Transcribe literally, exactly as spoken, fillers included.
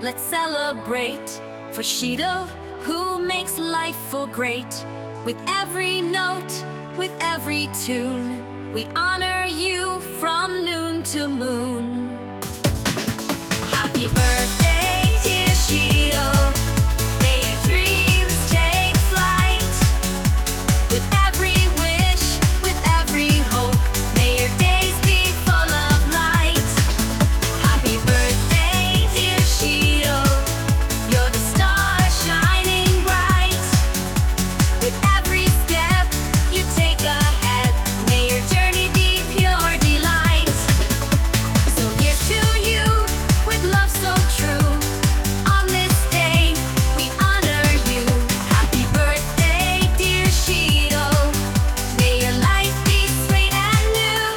let's celebrate for Shido, who makes life feel great. With every note, with every tune, we honor you from noon to moon. Happy birthday, dear Shido. May your dreams take flight. With every wish, with every hope, may your days be full of light. Happy birthday, dear Shido. You're the star shining bright. With every step you take ahead, may your journey be pure delight. So here's to you, with love so true. On this day, we honor you. Happy birthday, dear Shido. May your life be sweet and new.